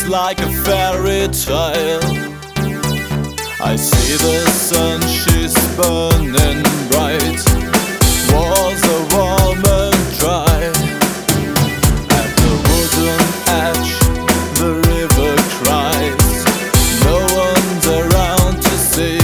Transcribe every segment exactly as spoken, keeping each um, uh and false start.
feels like a fairy tale. I see the sun, she's burning bright. Walls are warm and dry. At the wooden edge, the river cries. No one's around to see.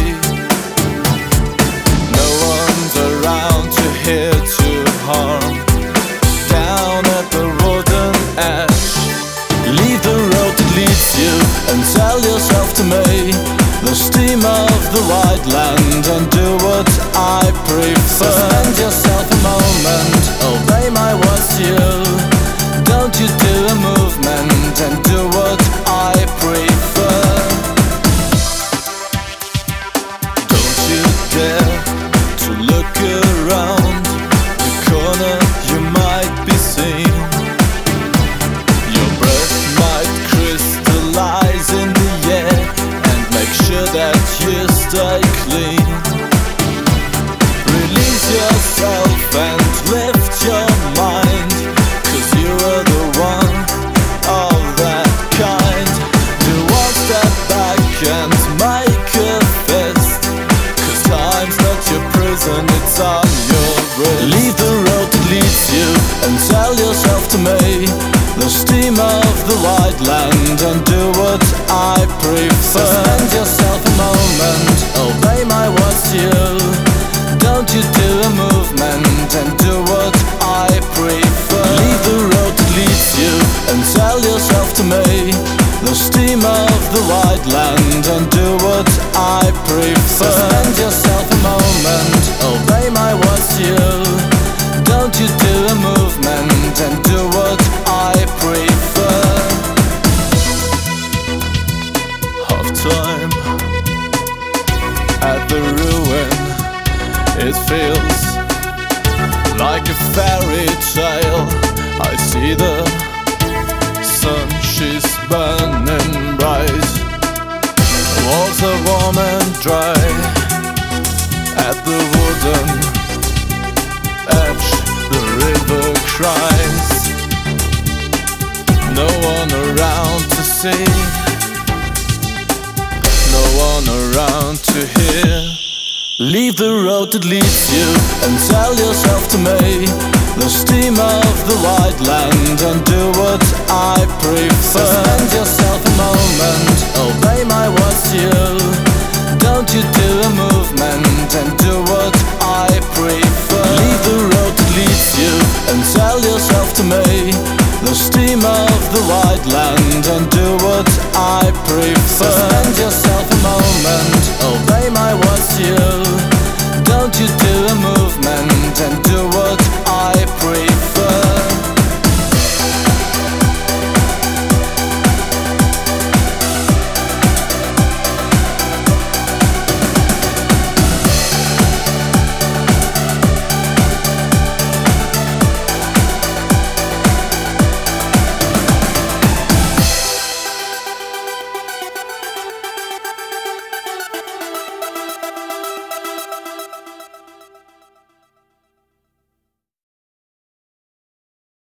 No one's around to hear, to harm. Down at the wooden edge, leave the road that leads you and sell yourself to me, the steam of the wide land, and do what I prefer. Suspend yourself a moment, obey my words to you. Don't you do a movement and do what I prefer. Don't you dare to look around the corner, you might be seen. Your breath might crystallize in the air. Make sure that you stay clean. Release yourself and lift your mind, 'cause you are the one of that kind. Do one step back and make a fist, 'cause time's not your prison, it's on your wrist. Leave the road that leads you and sell yourself to me, the steam of the wide land, and do what I prefer. Suspend yourself a moment, obey my words to you. Don't you do a movement and do what I prefer. Leave the road that leads you and sell yourself to me, the steam of the wide land, and do what I prefer. Suspend yourself a moment, obey my words to you. Don't you do a movement and do what I prefer. Half time at the ruin, it feels like a fairy tale. I see the sun, she's burning bright. Walls are warm and dry. At the wooden edge, the river cries. No one around to see, no one around to hear. Leave the road that leads you and sell yourself to me, the steam of the wide land, and do what I prefer. Suspend yourself a moment,